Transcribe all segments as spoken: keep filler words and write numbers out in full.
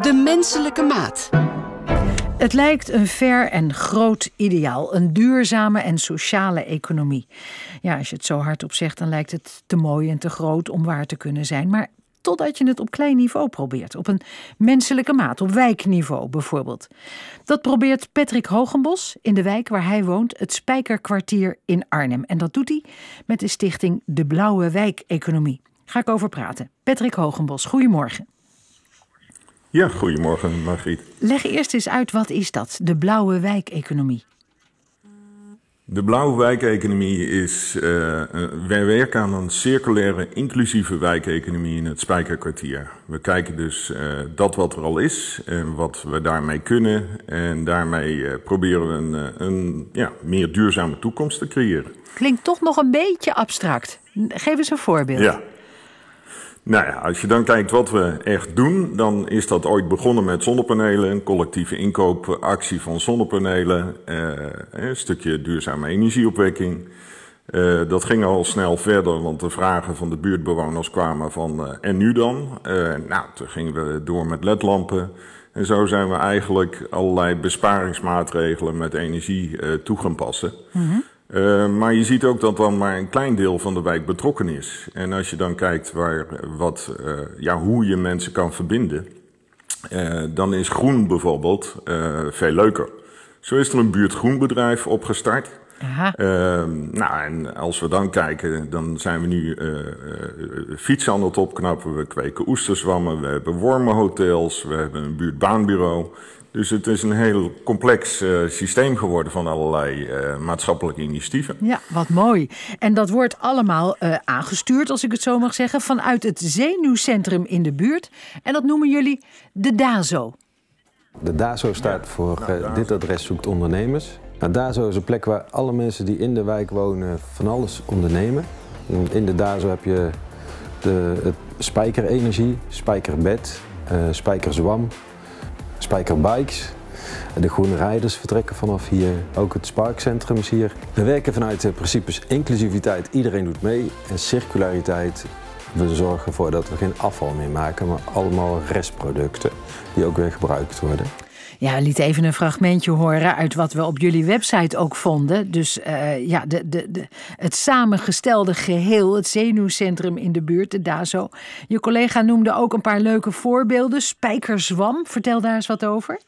De menselijke maat. Het lijkt een ver en groot ideaal, een duurzame en sociale economie. Ja, als je het zo hardop zegt, dan lijkt het te mooi en te groot om waar te kunnen zijn. Maar totdat je het op klein niveau probeert, op een menselijke maat, op wijkniveau bijvoorbeeld. Dat probeert Patrick Hogenbos in de wijk waar hij woont, het Spijkerkwartier in Arnhem. En dat doet hij met de stichting De Blauwe Wijk-economie. Ga ik over praten. Patrick Hogenbos, goedemorgen. Ja, goedemorgen Margriet. Leg eerst eens uit, wat is dat, de Blauwe Wijk-economie? De Blauwe Wijk-economie is, uh, wij werken aan een circulaire, inclusieve wijkeconomie in het Spijkerkwartier. We kijken dus uh, dat wat er al is en wat we daarmee kunnen. En daarmee uh, proberen we een, een ja, meer duurzame toekomst te creëren. Klinkt toch nog een beetje abstract. Geef eens een voorbeeld. Ja. Nou ja, als je dan kijkt wat we echt doen, dan is dat ooit begonnen met zonnepanelen, een collectieve inkoopactie van zonnepanelen, eh, een stukje duurzame energieopwekking. Uh, dat ging al snel verder, want de vragen van de buurtbewoners kwamen van uh, en nu dan? Uh, nou, toen gingen we door met ledlampen. En zo zijn we eigenlijk allerlei besparingsmaatregelen met energie uh, toe gaan passen. Mm-hmm. Uh, maar je ziet ook dat dan maar een klein deel van de wijk betrokken is. En als je dan kijkt waar, wat, uh, ja, hoe je mensen kan verbinden, uh, dan is groen bijvoorbeeld uh, veel leuker. Zo is er een buurtgroenbedrijf opgestart. Aha. Uh, nou, en als we dan kijken, dan zijn we nu uh, uh, fietsen aan het opknappen. We kweken oesterzwammen, we hebben wormenhotels, we hebben een buurtbaanbureau. Dus het is een heel complex uh, systeem geworden van allerlei uh, maatschappelijke initiatieven. Ja, wat mooi. En dat wordt allemaal uh, aangestuurd, als ik het zo mag zeggen, vanuit het zenuwcentrum in de buurt. En dat noemen jullie de DAZO. De DAZO staat voor ja, nou, uh, Dit Adres Zoekt Ondernemers. Nou, DAZO is een plek waar alle mensen die in de wijk wonen van alles ondernemen. In de DAZO heb je de, het spijkerenergie, spijkerbed, uh, spijkerzwam, spijkerbikes. De groene rijders vertrekken vanaf hier. Ook het Sparkcentrum is hier. We werken vanuit de principes inclusiviteit, iedereen doet mee, en circulariteit. We zorgen ervoor dat we geen afval meer maken, maar allemaal restproducten die ook weer gebruikt worden. Ja, we lieten even een fragmentje horen uit wat we op jullie website ook vonden. Dus uh, ja, de, de, de, het samengestelde geheel, het zenuwcentrum in de buurt, de DAZO. Je collega noemde ook een paar leuke voorbeelden. Spijkerzwam, vertel daar eens wat over.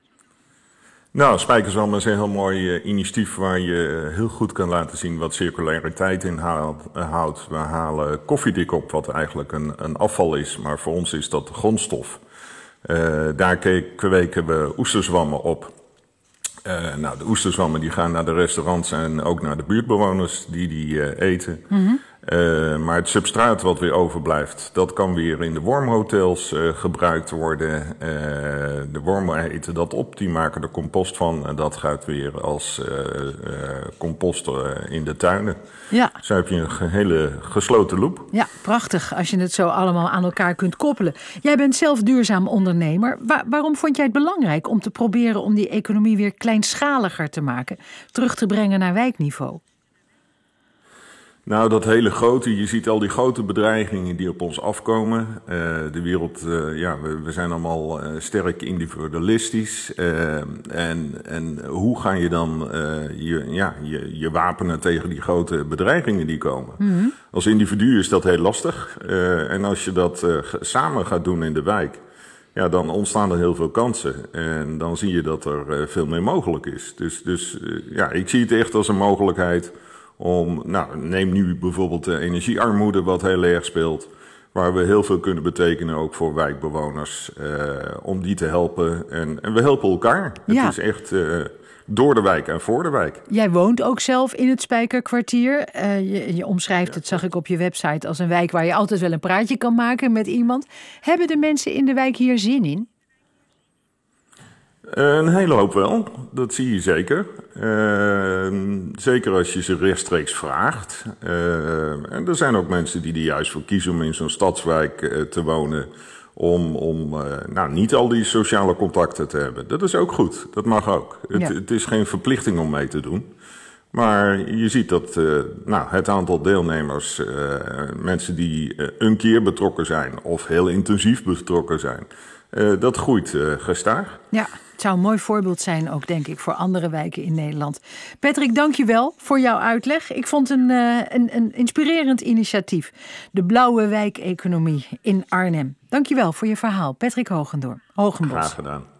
Nou, Spijkerzwam is een heel mooi uh, initiatief waar je heel goed kan laten zien wat circulariteit inhoudt. We halen koffiedik op, wat eigenlijk een, een afval is, maar voor ons is dat de grondstof. Uh, daar kweken we oesterzwammen op. Uh, nou, de oesterzwammen die gaan naar de restaurants en ook naar de buurtbewoners die die uh, eten. Mm-hmm. Uh, maar het substraat wat weer overblijft, dat kan weer in de wormhotels uh, gebruikt worden. Uh, de wormen eten dat op, die maken er compost van en dat gaat weer als uh, uh, compost uh, in de tuinen. Ja. Zo heb je een hele gesloten loop. Ja, prachtig als je het zo allemaal aan elkaar kunt koppelen. Jij bent zelf duurzaam ondernemer. Wa- waarom vond jij het belangrijk om te proberen om die economie weer kleinschaliger te maken, terug te brengen naar wijkniveau? Nou, dat hele grote, je ziet al die grote bedreigingen die op ons afkomen. Uh, de wereld, uh, ja, we, we zijn allemaal uh, sterk individualistisch. Uh, en, en hoe ga je dan uh, je, ja, je, je wapenen tegen die grote bedreigingen die komen? Mm-hmm. Als individu is dat heel lastig. Uh, en als je dat uh, samen gaat doen in de wijk, ja, dan ontstaan er heel veel kansen. En dan zie je dat er uh, veel meer mogelijk is. Dus, dus uh, ja, ik zie het echt als een mogelijkheid om, nou, neem nu bijvoorbeeld de energiearmoede wat heel erg speelt, waar we heel veel kunnen betekenen ook voor wijkbewoners, uh, om die te helpen. En, en we helpen elkaar. Ja. Het is echt uh, door de wijk en voor de wijk. Jij woont ook zelf in het Spijkerkwartier. Uh, je, je omschrijft het, zag ik op je website, als een wijk waar je altijd wel een praatje kan maken met iemand. Hebben de mensen in de wijk hier zin in? Een hele hoop wel, dat zie je zeker. Uh, zeker als je ze rechtstreeks vraagt. Uh, en er zijn ook mensen die er juist voor kiezen om in zo'n stadswijk uh, te wonen, om, om uh, nou, niet al die sociale contacten te hebben. Dat is ook goed, dat mag ook. Het, ja. het is geen verplichting om mee te doen. Maar je ziet dat uh, nou, het aantal deelnemers, uh, mensen die uh, een keer betrokken zijn of heel intensief betrokken zijn, Uh, dat groeit uh, gestaag. Ja, het zou een mooi voorbeeld zijn ook, denk ik, voor andere wijken in Nederland. Patrick, dank je wel voor jouw uitleg. Ik vond een, uh, een, een inspirerend initiatief. De blauwe wijkeconomie in Arnhem. Dank je wel voor je verhaal, Patrick Hogendoor. Hogenbos. Graag gedaan.